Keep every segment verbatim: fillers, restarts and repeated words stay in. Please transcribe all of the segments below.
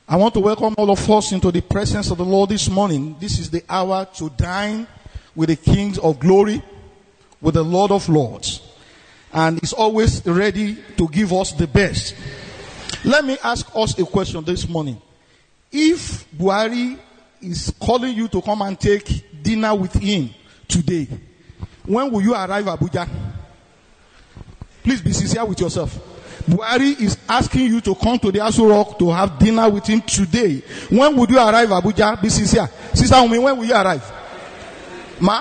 I want to welcome all of us into the presence of the Lord this morning. This is the hour to dine with the King of Glory, with the Lord of Lords. And He's always ready to give us the best. Let me ask us a question this morning. If Buhari is calling you to come and take dinner with him today, when will you arrive Abuja? Please be sincere with yourself. Buhari is asking you to come to the Aso Rock to have dinner with him today. When would you arrive Abuja? Be sincere. Sister Umi, when will you arrive? Ma?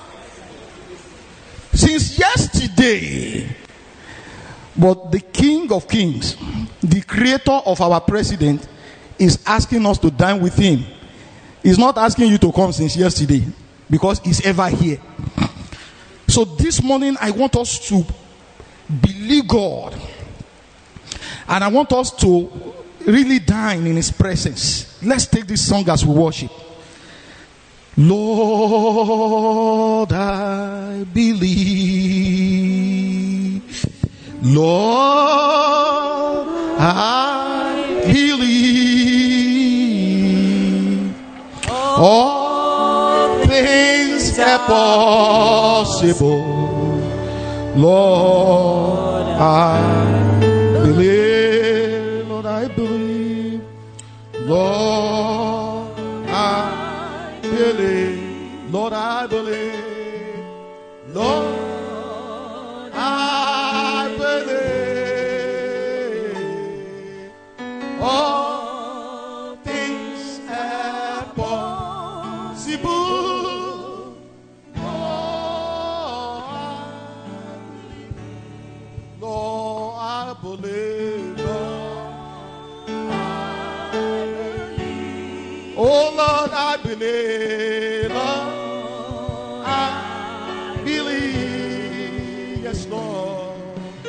Since yesterday. But the King of Kings, the creator of our president, is asking us to dine with him. He's not asking you to come since yesterday, because he's ever here. So this morning I want us to believe God. And I want us to really dine in His presence. Let's take this song as we worship. Lord, I believe. Lord, I believe. All things are possible. Lord, I believe. I believe, Lord, I believe, Lord, I believe, Lord, I believe, all things are possible, Lord, I believe, oh Lord, I believe, Lord, I believe, yes Lord,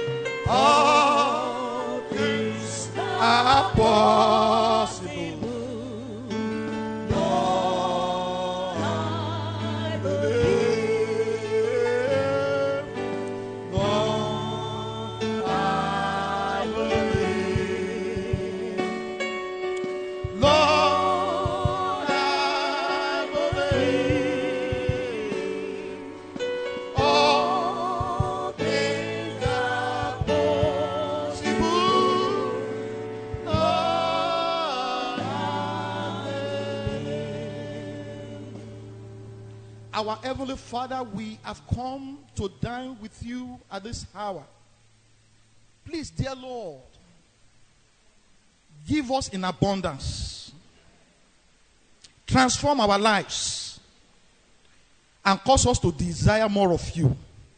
all things are possible, Lord, I believe, Lord, I believe, Lord. Our Heavenly Father, we have come to dine with you at this hour. Please, dear Lord, give us in abundance. Transform our lives and cause us to desire more of you.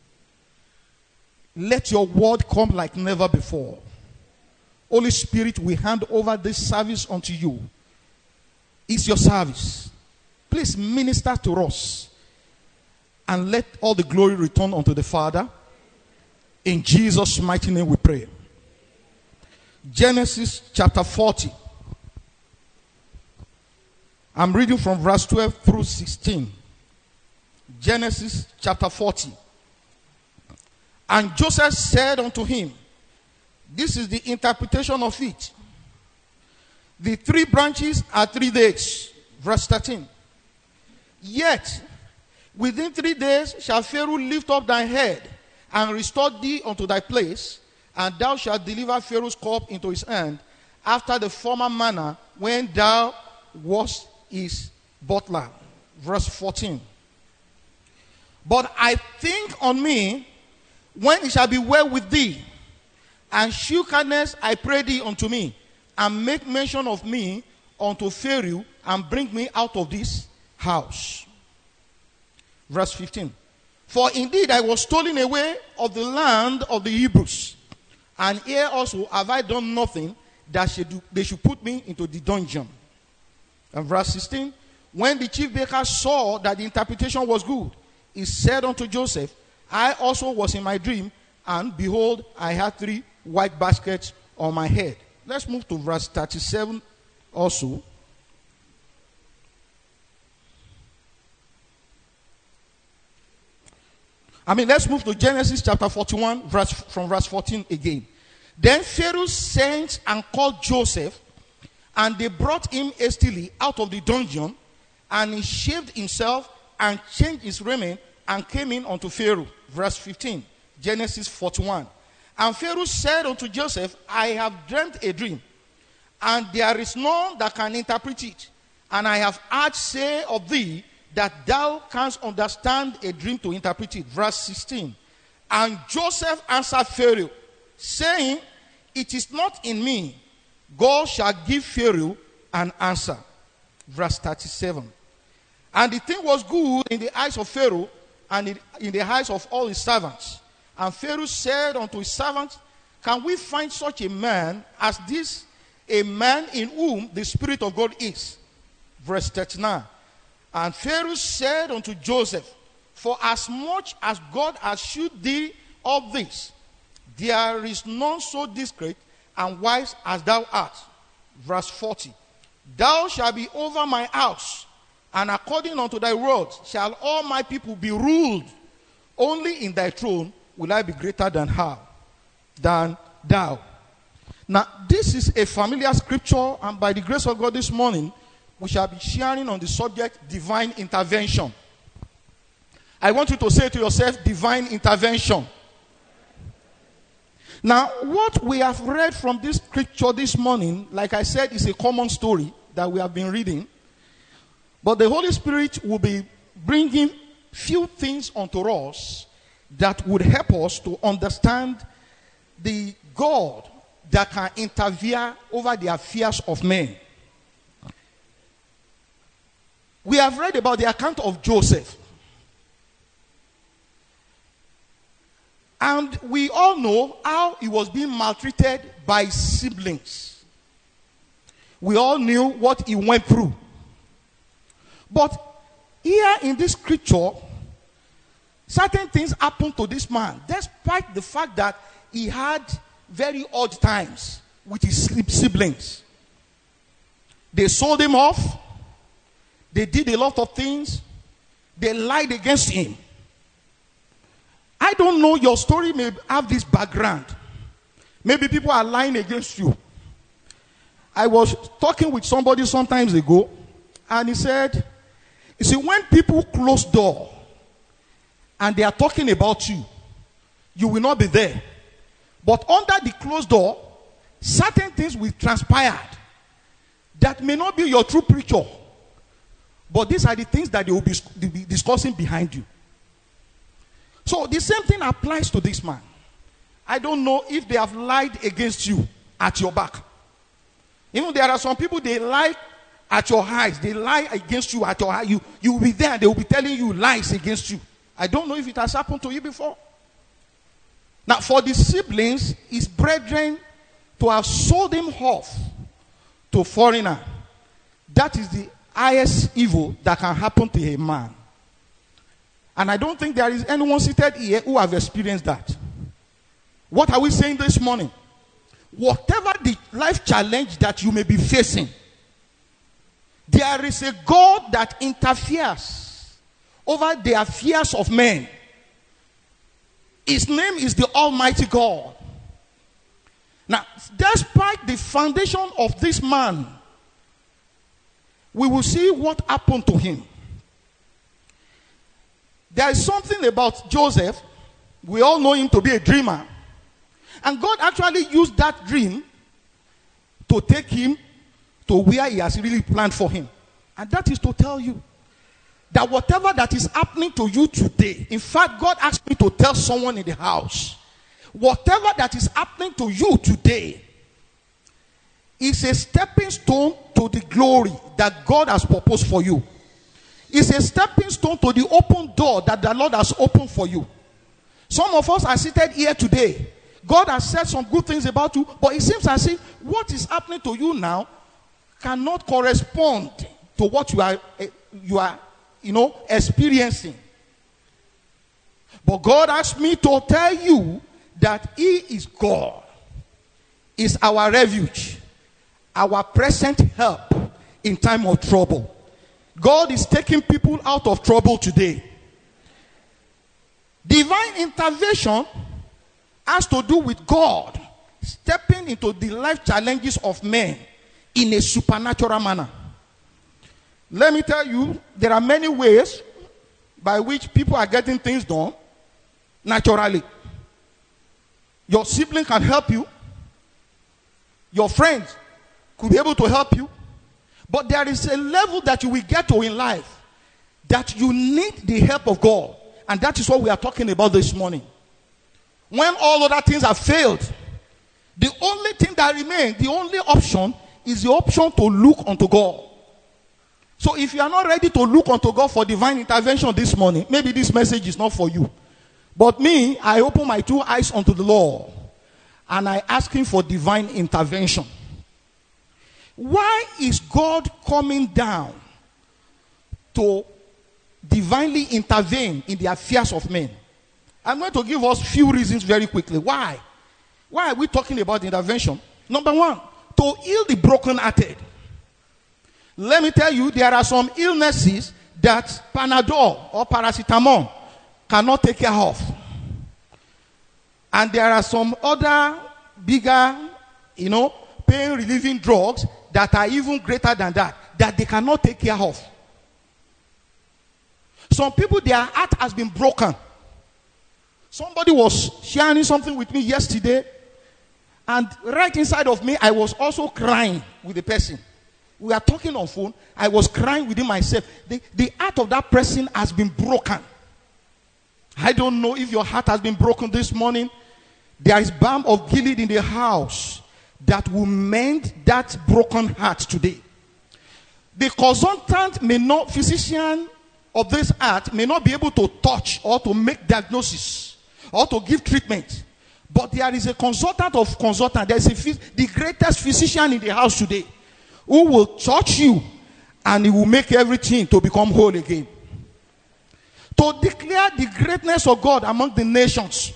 Let your word come like never before. Holy Spirit, we hand over this service unto you. It's your service. Please minister to us. And let all the glory return unto the Father. In Jesus' mighty name we pray. Genesis chapter forty. I'm reading from verse twelve through sixteen. Genesis chapter forty. And Joseph said unto him, this is the interpretation of it. The three branches are three days. Verse thirteen. Yet, within three days shall Pharaoh lift up thy head and restore thee unto thy place, and thou shalt deliver Pharaoh's cup into his hand, after the former manner when thou wast his butler. Verse fourteen. But I think on me when it shall be well with thee, and shew kindness, I pray thee, unto me, and make mention of me unto Pharaoh, and bring me out of this house. Verse fifteen. For indeed I was stolen away of the land of the Hebrews, and here also have I done nothing that should do, they should put me into the dungeon. And verse sixteen. When the chief baker saw that the interpretation was good, he said unto Joseph, I also was in my dream, and behold, I had three white baskets on my head. Let's move to verse thirty-seven also. I mean, let's move to Genesis chapter forty-one, verse, from verse fourteen again. Then Pharaoh sent and called Joseph And they brought him hastily out of the dungeon, and he shaved himself and changed his raiment and came in unto Pharaoh. Verse fifteen, Genesis forty-one. And Pharaoh said unto Joseph, I have dreamt a dream, and there is none that can interpret it. And I have heard say of thee that thou canst understand a dream to interpret it. Verse sixteen. And Joseph answered Pharaoh, saying, it is not in me. God shall give Pharaoh an answer. Verse thirty-seven. And the thing was good in the eyes of Pharaoh and in the eyes of all his servants. And Pharaoh said unto his servants, can we find such a man as this, a man in whom the Spirit of God is? Verse thirty-nine. And Pharaoh said unto Joseph, for as much as God has shewed thee of this, there is none so discreet and wise as thou art. Verse forty. Thou shalt be over my house, and according unto thy words shall all my people be ruled. Only in thy throne will I be greater than how? Than thou. Now, this is a familiar scripture, and by the grace of God this morning, we shall be sharing on the subject divine intervention. I want you to say to yourself, divine intervention. Now, what we have read from this scripture this morning, like I said, is a common story that we have been reading. But the Holy Spirit will be bringing few things unto us that would help us to understand the God that can interfere over the affairs of men. We have read about the account of Joseph. And we all know how he was being maltreated by siblings. We all knew what he went through. But here in this scripture, certain things happened to this man, despite the fact that he had very odd times with his siblings. They sold him off. They did a lot of things. They lied against him. I don't know, your story may have this background. Maybe people are lying against you. I was talking with somebody some times ago, and he said, you see, when people close door and they are talking about you, you will not be there. But under the closed door, certain things will transpire that may not be your true picture. But these are the things that they will be, they will be discussing behind you. So the same thing applies to this man. I don't know if they have lied against you at your back. You know, there are some people, they lie at your eyes. They lie against you at your eyes. You, you will be there and they will be telling you lies against you. I don't know if it has happened to you before. Now, for the siblings, his brethren, to have sold him off to foreigner, that is the highest evil that can happen to a man. And I don't think there is anyone seated here who have experienced that. What are we saying this morning? Whatever the life challenge that you may be facing, there is a God that interferes over the affairs of men. His name is the Almighty God. Now, despite the foundation of this man, we will see what happened to him. There is something about Joseph. We all know him to be a dreamer. And God actually used that dream to take him to where he has really planned for him. And that is to tell you that whatever that is happening to you today, in fact, God asked me to tell someone in the house, whatever that is happening to you today is a stepping stone to the glory that God has proposed for you. It's a stepping stone to the open door that the Lord has opened for you. Some of us are seated here today. God has said some good things about you, but it seems as if what is happening to you now cannot correspond to what you are, you are, you know, experiencing. But God asked me to tell you that He is God, is our refuge, our present help in time of trouble. God is taking people out of trouble today. Divine intervention has to do with God stepping into the life challenges of men in a supernatural manner. Let me tell you, there are many ways by which people are getting things done naturally. Your sibling can help you. Your friends could be able to help you. But there is a level that you will get to in life that you need the help of God. And that is what we are talking about this morning. When all other things have failed, the only thing that remains, the only option, is the option to look unto God. So if you are not ready to look unto God for divine intervention this morning, maybe this message is not for you. But me, I open my two eyes unto the Lord and I ask him for divine intervention. Why is God coming down to divinely intervene in the affairs of men? I'm going to give us few reasons very quickly. Why? Why are we talking about intervention? Number one, to heal the brokenhearted. Let me tell you, there are some illnesses that Panadol or paracetamol cannot take care of. And there are some other bigger, you know, pain relieving drugs that are even greater than that, that they cannot take care of. Some people, their heart has been broken. Somebody was sharing something with me yesterday, and right inside of me, I was also crying with the person. We are talking on phone. I was crying within myself. The, the heart of that person has been broken. I don't know if your heart has been broken this morning. There is balm of Gilead in the house that will mend that broken heart today. The consultant may not, physician of this heart may not be able to touch or to make diagnosis or to give treatment. But there is a consultant of consultant. There is a, the greatest physician in the house today who will touch you and he will make everything to become whole again. To declare the greatness of God among the nations,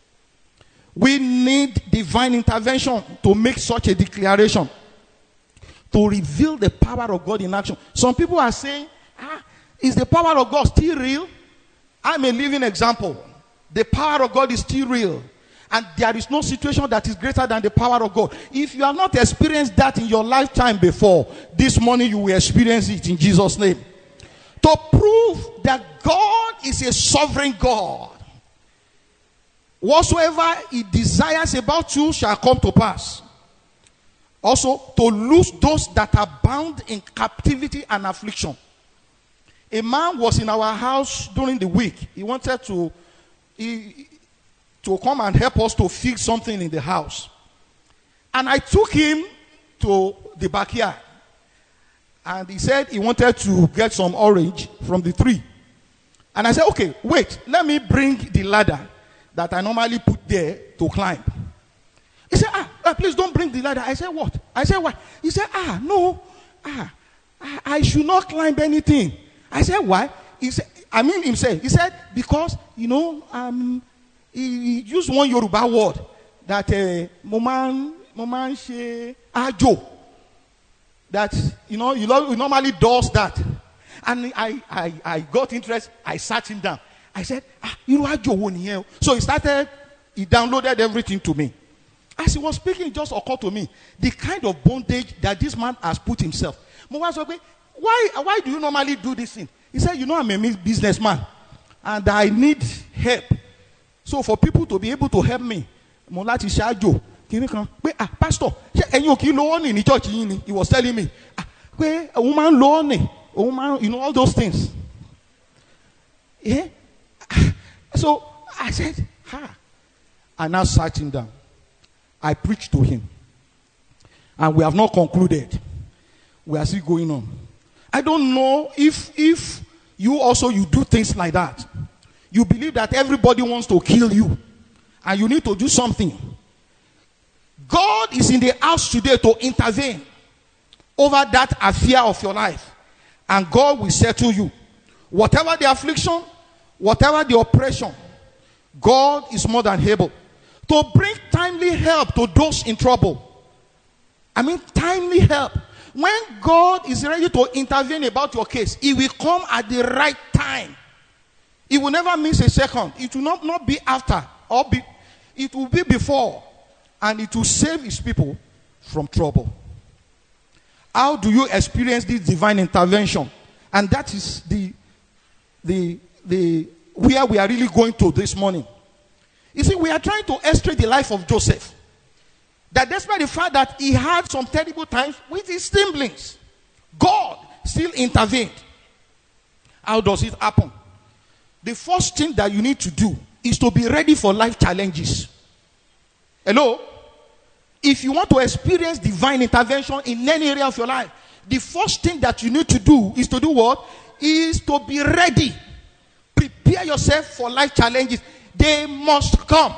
we need divine intervention to make such a declaration, to reveal the power of God in action. Some people are saying, ah, is the power of God still real? I'm a living example. The power of God is still real. And there is no situation that is greater than the power of God. If you have not experienced that in your lifetime before, this morning you will experience it in Jesus' name. To prove that God is a sovereign God. Whatsoever he desires about you shall come to pass. Also, to loose those that are bound in captivity and affliction. A man was in our house during the week. He wanted to... He, to come and help us to fix something in the house. And I took him to the backyard. And he said he wanted to get some orange from the tree. And I said, okay, wait, let me bring the ladder that I normally put there to climb. He said, ah, ah please don't bring the ladder. I said, what? I said, why? He said, ah, no, ah, I, I should not climb anything. I said, why? He said, I mean himself. He said, because, you know, um, he used one Yoruba word that Moman Moman she ajo. That you know you normally does that. And I, I, I got interest, I sat him down. I said, ah, you ajo one here. So he started, he downloaded everything to me. As he was speaking, it just occurred to me the kind of bondage that this man has put himself. Why, why do you normally do this thing? He said, you know, I'm a businessman and I need help. So for people to be able to help me, mo láti ṣáájò kíní kan pé ah pastor ṣé ẹ̀yin ò kí lo honey ní church yín ni? He was telling me ah pé òun máa ń lo honey, òun máa ń, you know, all those things. Yeah. So I said, ha. I now sat him down. I preached to him. And we have not concluded. We are still going on. I don't know if if you also you do things like that. You believe that everybody wants to kill you and you need to do something. God is in the house today to intervene over that affair of your life. And God will settle you. Whatever the affliction, whatever the oppression, God is more than able to bring timely help to those in trouble. I mean timely help. When God is ready to intervene about your case, he will come at the right time. It will never miss a second. It will not, not be after or be, it will be before. And it will save his people from trouble. How do you experience this divine intervention? And that is the, the, the, where we are really going to this morning. You see, we are trying to illustrate the life of Joseph. That despite the fact that he had some terrible times with his siblings, God still intervened. How does it happen? The first thing that you need to do is to be ready for life challenges. Hello? If you want to experience divine intervention in any area of your life, the first thing that you need to do is to do what? Is to be ready. Prepare yourself for life challenges. They must come.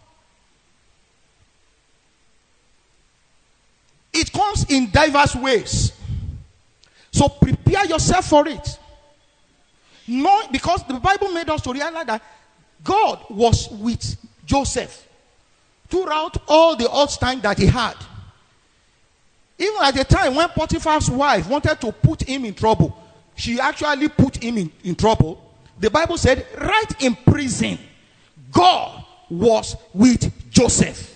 It comes in diverse ways. So prepare yourself for it. No, because the Bible made us to realize that God was with Joseph throughout all the odd time that he had. Even at the time when Potiphar's wife wanted to put him in trouble, she actually put him in, in trouble. The Bible said, right in prison, God was with Joseph.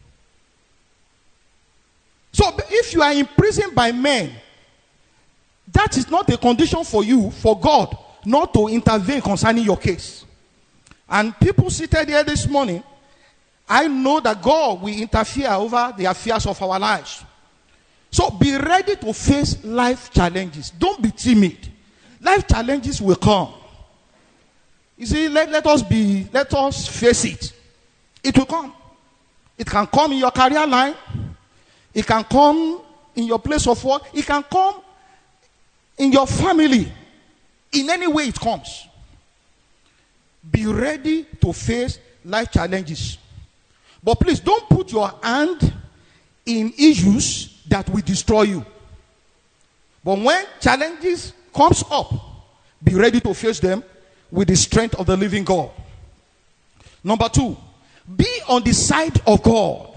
So if you are imprisoned by men, that is not a condition for you, for God, not to intervene concerning your case. And people seated here this morning, I know that God will interfere over the affairs of our lives. So be ready to face life challenges. Don't be timid. Life challenges will come. You see, let, let us be, let us face it. It will come. It can come in your career line. It can come in your place of work. It can come in your family. In any way it comes. Be ready to face life challenges. But please don't put your hand in issues that will destroy you. But when challenges comes up, be ready to face them with the strength of the living God. Number two, be on the side of God.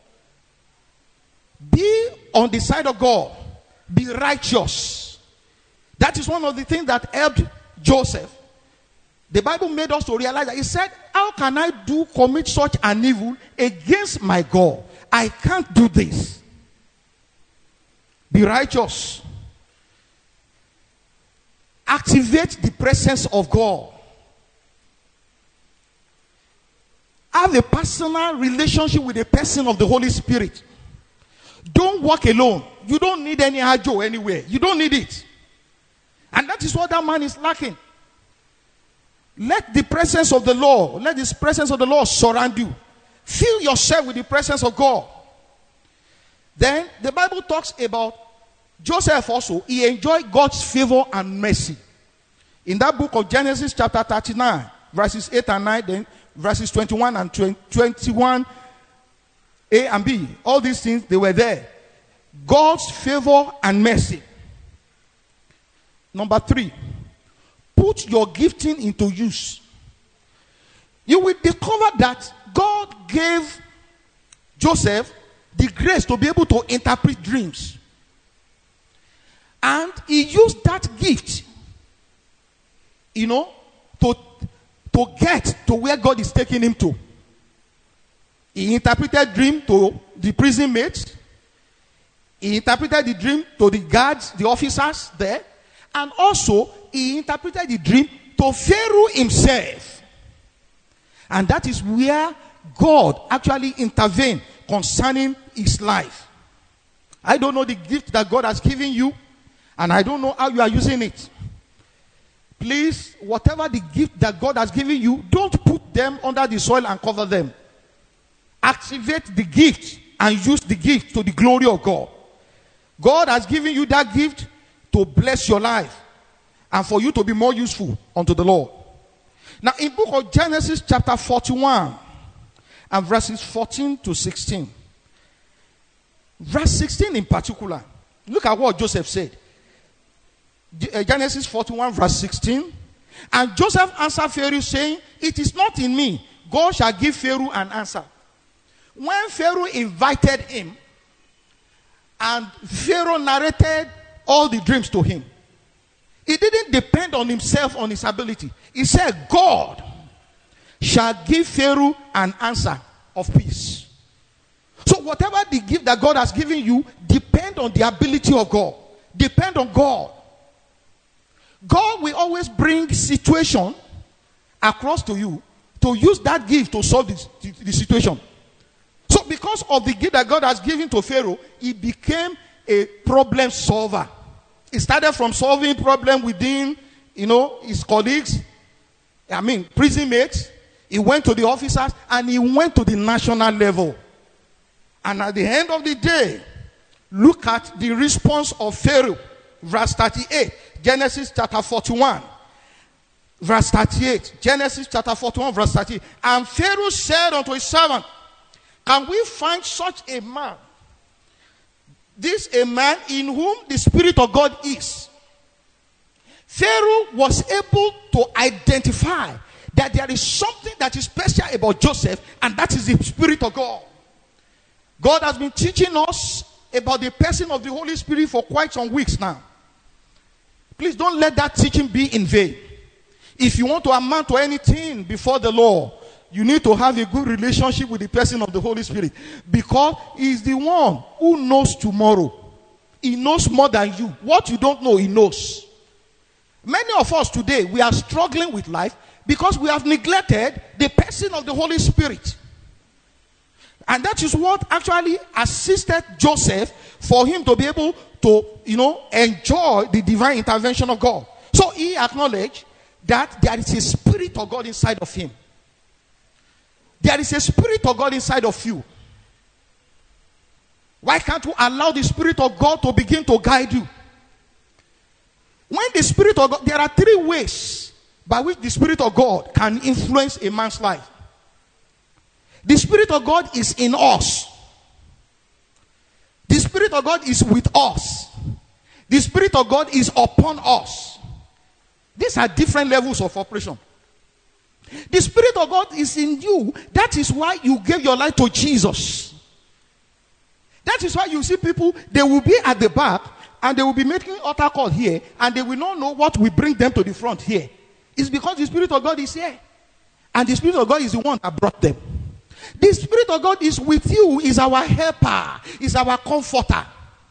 Be on the side of God. Be righteous. That is one of the things that helped Joseph. The Bible made us to realize that he said, how can I do commit such an evil against my God? I can't do this. Be righteous. Activate the presence of God. Have a personal relationship with the person of the Holy Spirit. Don't walk alone. You don't need any ajo anywhere. You don't need it. And that is what that man is lacking. Let the presence of the Lord, let this presence of the Lord surround you. Fill yourself with the presence of God. Then the Bible talks about Joseph also. He enjoyed God's favor and mercy. In that book of Genesis chapter thirty-nine, verses eight and nine, then verses twenty-one and twenty-one, A and B. All these things, they were there. God's favor and mercy. Number three, put your gifting into use. You will discover that God gave Joseph the grace to be able to interpret dreams. And he used that gift, you know, to, to get to where God is taking him to. He interpreted dream to the prison mates. He interpreted the dream to the guards, the officers there. And also, he interpreted the dream to Pharaoh himself. And that is where God actually intervened concerning his life. I don't know the gift that God has given you, and I don't know how you are using it. Please, whatever the gift that God has given you, don't put them under the soil and cover them. Activate the gift and use the gift to the glory of God. God has given you that gift to bless your life and for you to be more useful unto the Lord. Now, in book of Genesis chapter forty-one and verses fourteen to sixteen. Verse sixteen in particular. Look at what Joseph said. Genesis forty-one verse sixteen. And Joseph answered Pharaoh saying, it is not in me. God shall give Pharaoh an answer. When Pharaoh invited him, and Pharaoh narrated all the dreams to him, he didn't depend on himself, on his ability. He said, God shall give Pharaoh an answer of peace. So whatever the gift that God has given you, depend on the ability of God. Depend on God. God will always bring situation across to you to use that gift to solve the, the, the situation. So because of the gift that God has given to Pharaoh, he became a problem solver. He started from solving problem within, you know, his colleagues, I mean, prison mates. He went to the officers and he went to the national level. And at the end of the day, look at the response of Pharaoh. Verse thirty-eight, Genesis chapter forty-one. Verse thirty-eight, Genesis chapter forty-one, verse thirty-eight. And Pharaoh said unto his servant, can we find such a man? This a man in whom the Spirit of God is. Pharaoh was able to identify that there is something that is special about Joseph, and that is the Spirit of God. God has been teaching us about the person of the Holy Spirit for quite some weeks now. Please don't let that teaching be in vain. If you want to amount to anything before the Lord, you need to have a good relationship with the person of the Holy Spirit, because he is the one who knows tomorrow. He knows more than you. What you don't know, he knows. Many of us today, we are struggling with life because we have neglected the person of the Holy Spirit. And that is what actually assisted Joseph for him to be able to, you know, enjoy the divine intervention of God. So he acknowledged that there is a Spirit of God inside of him. There is a Spirit of God inside of you. Why can't you allow the Spirit of God to begin to guide you? When the Spirit of God, there are three ways by which the Spirit of God can influence a man's life. The Spirit of God is in us. The Spirit of God is with us. The Spirit of God is upon us. These are different levels of operation. The Spirit of God is in you. That is why you gave your life to Jesus. That is why you see people, they will be at the back and they will be making altar call here, and they will not know what will bring them to the front here. It's because the Spirit of God is here. And the Spirit of God is the one that brought them. The Spirit of God is with you, is our helper, is our comforter.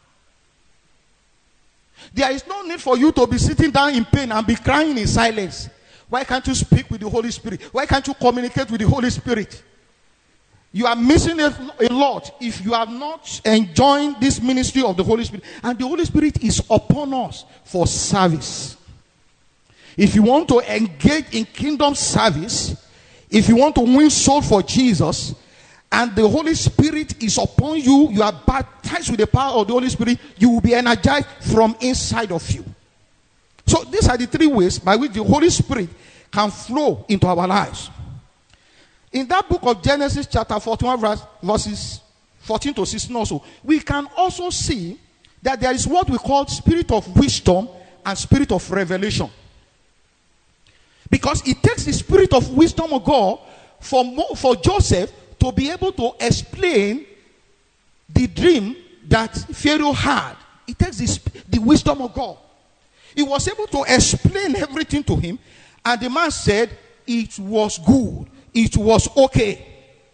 There is no need for you to be sitting down in pain and be crying in silence. Why can't you speak with the Holy Spirit? Why can't you communicate with the Holy Spirit? You are missing a, a lot if you are not enjoying this ministry of the Holy Spirit. And the Holy Spirit is upon us for service. If you want to engage in kingdom service, if you want to win soul for Jesus, and the Holy Spirit is upon you, you are baptized with the power of the Holy Spirit, you will be energized from inside of you. So these are the three ways by which the Holy Spirit can flow into our lives. In that book of Genesis chapter forty-one, verse, verses fourteen to sixteen also, we can also see that there is what we call spirit of wisdom and spirit of revelation. Because it takes the spirit of wisdom of God for, for Joseph to be able to explain the dream that Pharaoh had. It takes the, the wisdom of God. He was able to explain everything to him, and the man said it was good. It was okay.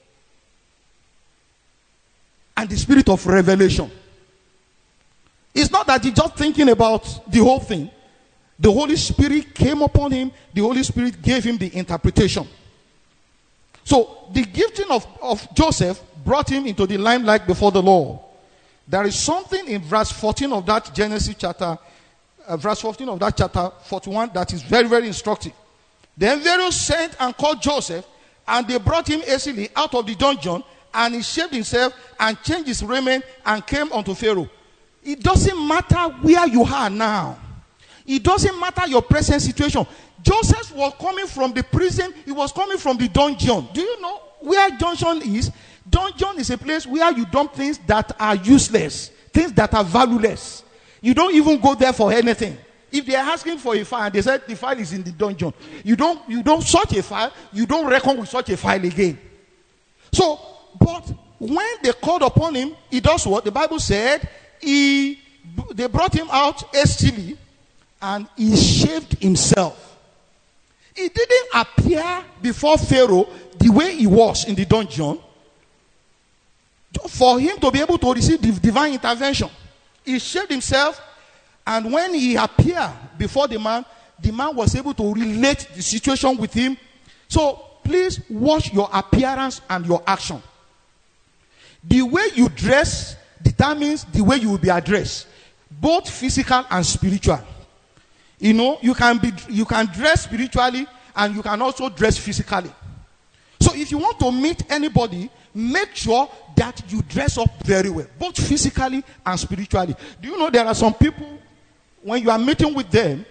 And the spirit of revelation. It's not that he's just thinking about the whole thing. The Holy Spirit came upon him. The Holy Spirit gave him the interpretation. So the gifting of, of Joseph brought him into the limelight before the Lord. There is something in verse fourteen of that Genesis chapter, uh, verse fourteen of that chapter forty-one that is very, very instructive. Then Pharaoh sent and called Joseph, and they brought him hastily out of the dungeon, and he shaved himself and changed his raiment and came unto Pharaoh. It doesn't matter where you are now. It doesn't matter your present situation. Joseph was coming from the prison. He was coming from the dungeon. Do you know where dungeon is? Dungeon is a place where you dump things that are useless, things that are valueless. You don't even go there for anything. If they are asking for a file and they said the file is in the dungeon, you don't, you don't search a file, you don't reckon with such a file again. So, but when they called upon him, he does what? The Bible said, he, they brought him out hastily and he shaved himself. He didn't appear before Pharaoh the way he was in the dungeon. for him to be able to receive the divine intervention. He shaved himself, and when he appeared before the man, the man was able to relate the situation with him. So please watch your appearance and your action. The way you dress determines the way you will be addressed, both physical and spiritual. You know, you can be you can dress spiritually and you can also dress physically. So if you want to meet anybody, make sure that you dress up very well, both physically and spiritually. Do you know there are some people, when you are meeting with them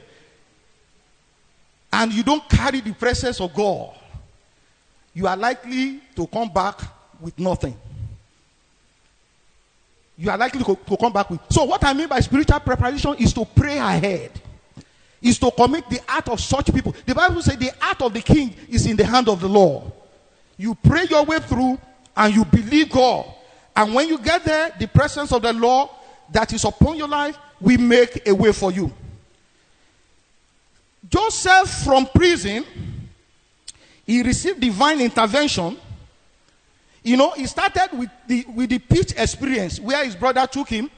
and you don't carry the presence of God, you are likely to come back with nothing. You are likely to, to come back with. So what I mean by spiritual preparation is to pray ahead. Is to commit the heart of such people. The Bible says the heart of the king is in the hand of the Lord. You pray your way through and you believe God. And when you get there, the presence of the Lord that is upon your life will make a way for you. Joseph from prison, he received divine intervention. You know, he started with the, with the pit experience where his brother took him.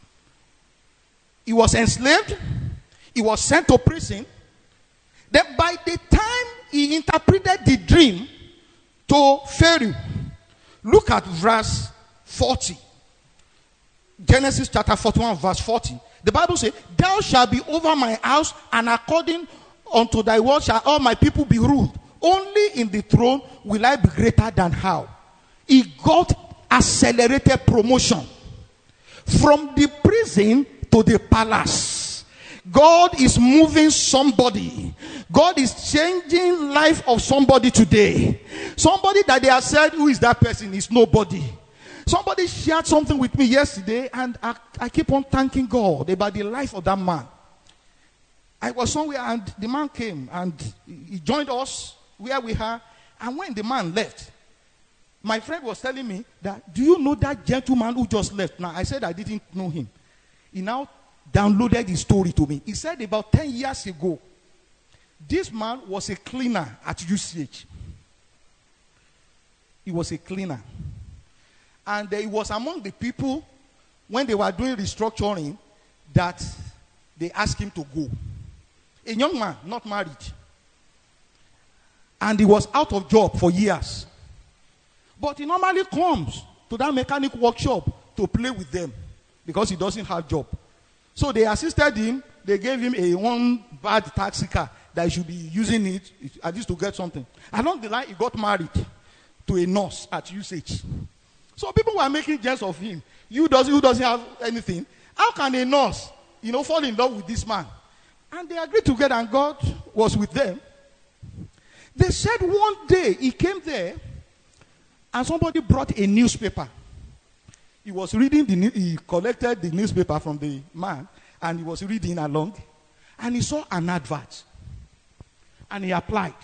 He was enslaved. He was sent to prison. Then by the time he interpreted the dream to Pharaoh, look at verse forty. Genesis chapter forty-one verse forty. The Bible says, thou shalt be over my house, and according unto thy word shall all my people be ruled. Only in the throne will I be greater than how. He got accelerated promotion from the prison to the palace. God is moving somebody. God is changing life of somebody today. Somebody that they have said, who is that person? Is nobody. Somebody shared something with me yesterday, and I, I keep on thanking God about the life of that man. I was somewhere and the man came and he joined us where we are. And when the man left, my friend was telling me that, do you know that gentleman who just left? Now, I said I didn't know him. He now downloaded his story to me. He said about ten years ago, this man was a cleaner at U C H. He was a cleaner. And uh, he was among the people, when they were doing restructuring, that they asked him to go. A young man, not married. And he was out of job for years. But he normally comes to that mechanic workshop to play with them because he doesn't have job. So they assisted him. They gave him a one bad taxi car that he should be using it at least to get something. Along the line, he got married to a nurse at U C H. So people were making jest of him. You does, who doesn't have anything. How can a nurse, you know, fall in love with this man? And they agreed together, and God was with them. They said one day he came there, and somebody brought a newspaper. He was reading the he collected the newspaper from the man, and he was reading along, and he saw an advert, and he applied.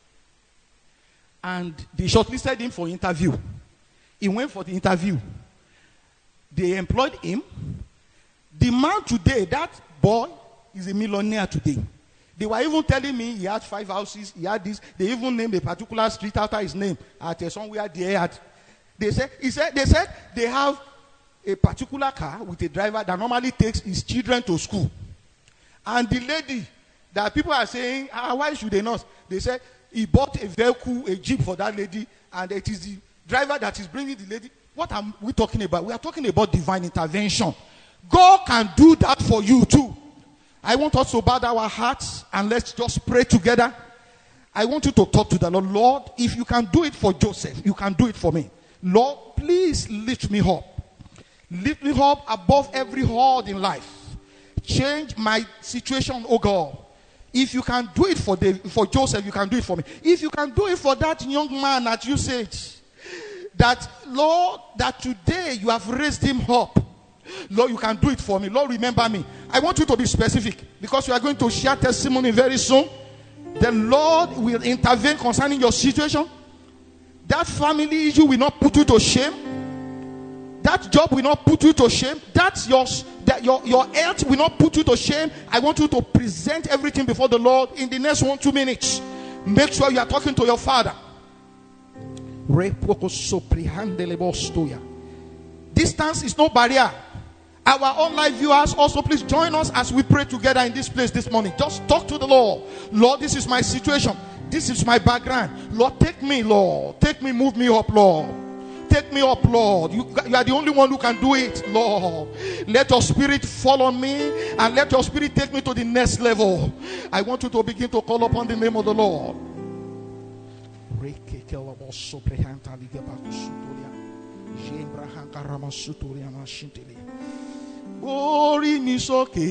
And they shortlisted him for interview. He went for the interview. They employed him. The man today, that boy, is a millionaire today. They were even telling me he had five houses, he had this. They even named a particular street after his name at uh, somewhere they had. They said, he said, they said they have a particular car with a driver that normally takes his children to school. And the lady that people are saying, ah, why should they not? They said he bought a vehicle, a jeep for that lady, and it is the driver that is bringing the lady. What are we talking about? We are talking about divine intervention. God can do that for you too. I want us to bow our hearts and let's just pray together. I want you to talk to the Lord. Lord, if you can do it for Joseph, you can do it for me. Lord, please lift me up. Lift me up above every horde in life. Change my situation, oh God. If you can do it for David, for Joseph, you can do it for me. If you can do it for that young man that you said, that, Lord, that today you have raised him up. Lord, you can do it for me. Lord, remember me. I want you to be specific because you are going to share testimony very soon. The Lord will intervene concerning your situation. That family issue will not put you to shame. That job will not put you to shame. That's your, that your, your health will not put you to shame. I want you to present everything before the Lord in the next one, two minutes. Make sure you are talking to your Father. Distance is no barrier. Our online viewers also, please join us as we pray together in this place this morning. Just talk to the Lord. Lord, this is my situation. This is my background. Lord, take me, Lord. Take me, move me up, Lord. Take me up, Lord. You, you are the only one who can do it, Lord. Let your spirit fall on me and let your spirit take me to the next level. I want you to begin to call upon the name of the Lord. Orí mi sókè,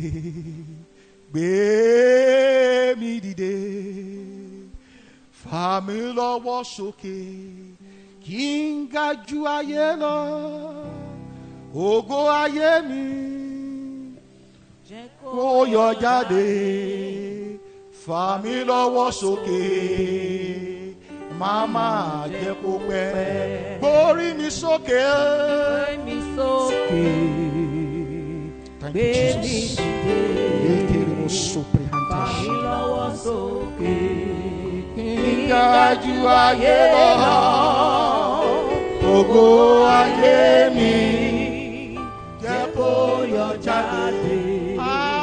gbé mi dìde, fà mí lọ́wọ́ sókè, kí n ga ju ayé lọ, ògo ayé mi, kó yọ jáde, fà mí lọ́wọ́ sókè, màmá jẹ́ kó pẹ́, gbórí mi sókè, gbé mi sókè. Thank you, Jesus. Ògo ayé mi jẹ́ kó yọ jáde.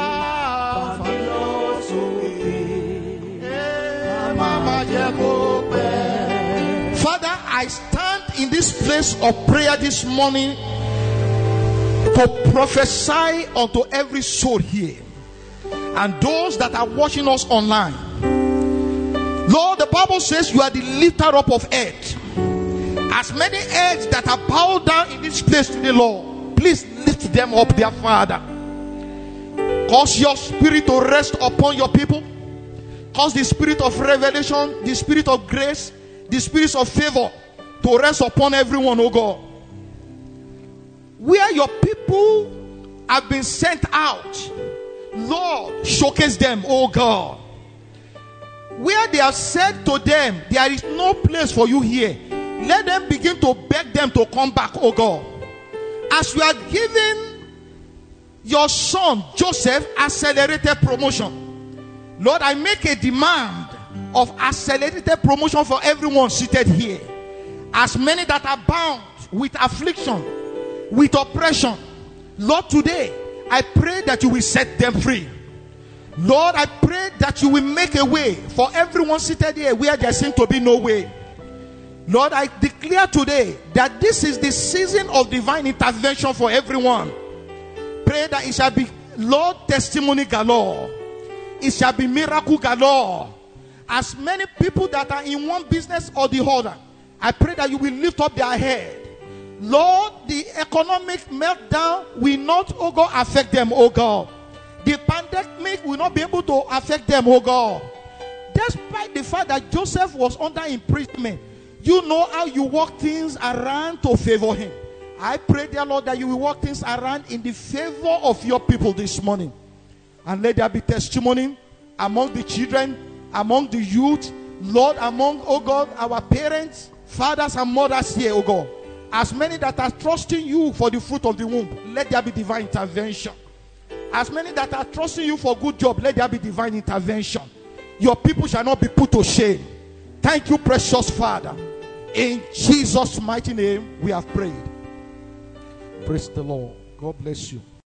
Fà mí lọ́wọ́ sókè. Màmá jẹ́ kó pẹ́. Father, I stand in this place of prayer this morning to prophesy unto every soul here and those that are watching us online. Lord, the Bible says you are the lifter up of earth. As many heads that are bowed down in this place today, Lord, please lift them up, dear Father. Cause your spirit to rest upon your people. Cause the spirit of revelation, the spirit of grace, the spirit of favor to rest upon everyone, oh God. Where your people have been sent out, Lord, showcase them, oh God. Where they have said to them, there is no place for you here, let them begin to beg them to come back, oh God. As you are giving your son Joseph accelerated promotion, Lord, I make a demand of accelerated promotion for everyone seated here. As many that are bound with affliction, with oppression, Lord, today I pray that you will set them free. Lord, I pray that you will make a way for everyone seated here where there seems to be no way. Lord, I declare today that this is the season of divine intervention for everyone. Pray that it shall be, Lord, testimony galore. It shall be miracle galore. As many people that are in one business or the other, I pray that you will lift up their head. Lord, the economic meltdown will not, oh God, affect them, oh God. The pandemic will not be able to affect them, oh God. Despite the fact that Joseph was under imprisonment, you know how you work things around to favor him. I pray, dear Lord, that you will work things around in the favor of your people this morning. And let there be testimony among the children, among the youth, Lord, among, oh God, our parents, fathers and mothers here, oh God. As many that are trusting you for the fruit of the womb, let there be divine intervention. As many that are trusting you for good job, let there be divine intervention. Your people shall not be put to shame. Thank you, precious Father. In Jesus' mighty name, we have prayed. Praise the Lord. God bless you.